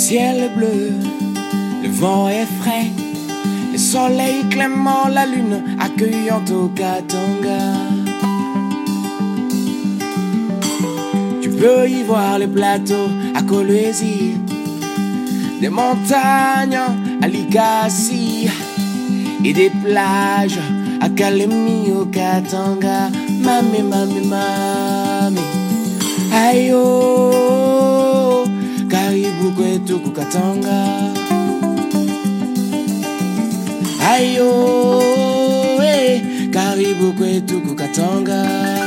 ciel est bleu, le vent est frais, le soleil clément, la lune accueillant au Katanga. Tu peux y voir les plateaux à Kolwezi, des montagnes à Likasi et des plages à Kalemi au Katanga. Mami, mami, mami, ayo, karibu kwetu ku Katanga. Ayo, karibu kwetu ku Katanga.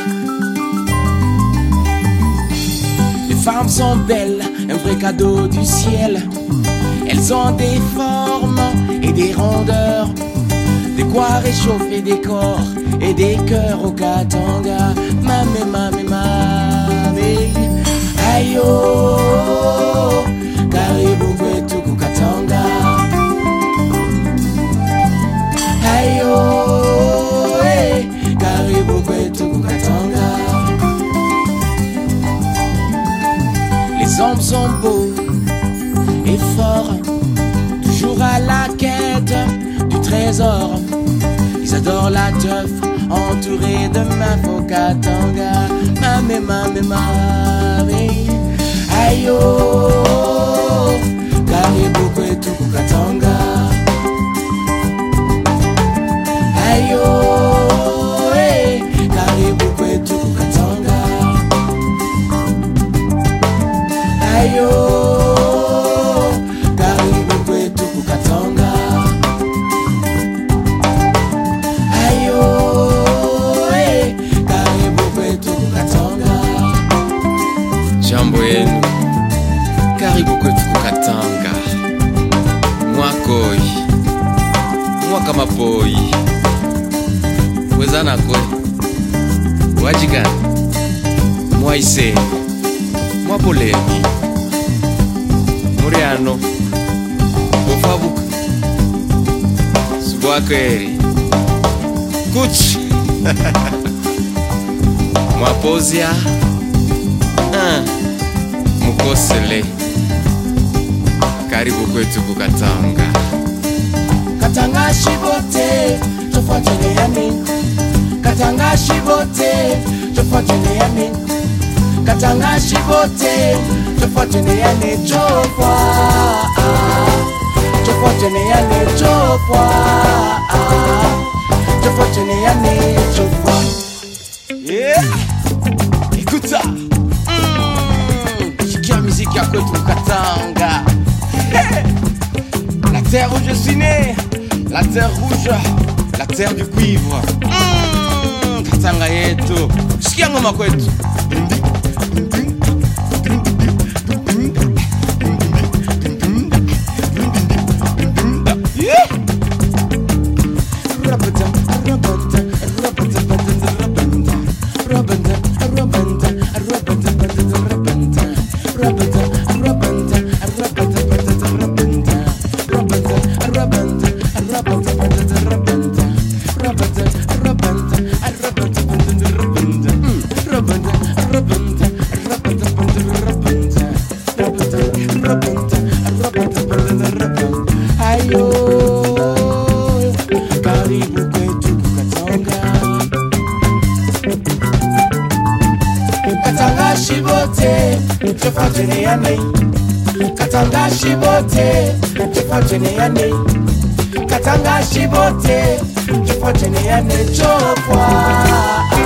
Les femmes sont belles, un vrai cadeau du ciel. Elles ont des formes et des rondeurs, de quoi réchauffer des corps et des cœurs au Katanga. Mami, mami, mami, ayo, karibu kwetu ku Katanga. Ayo, karibu kwetu ku Katanga. Les hommes sont beaux et forts, toujours à la quête du trésor. Ils adorent la teuf, entourés de meufs au Katanga. Mami, mami, mami, ayo, karibu kwetu ku Katanga. Ayo, karibu kwetu ku Katanga. Ayo, karibu kwetu ku Katanga. Ayo, karibu kwetu ku Katanga. Jambo yenu, karibu kwetu ku Katanga. Mwakoi, mwaka mapoi, wezana kwe, wajigana, mwaise, mwapolemi, muriano, bofabuka, subwakweri, kuchi, mwapozia, mukosele, karibu kwetu ku Katanga. Katanga shibote, tofuatene yani. Katanga shibote, tofuatene yani. Katanga shibote, tofuatene yani. Tofuatene yani, tofuatene yani, yeah. Écoute ça. Shikia musique ya kwetu ku Katanga. La terre où je suis né, la terre rouge, la terre du cuivre. Katanga yetu, sikia ngoma kwetu. Katanga shibote, tofuatene yani. Katanga shibote, tofuatene yani. Katanga shibote, tofuatene yani.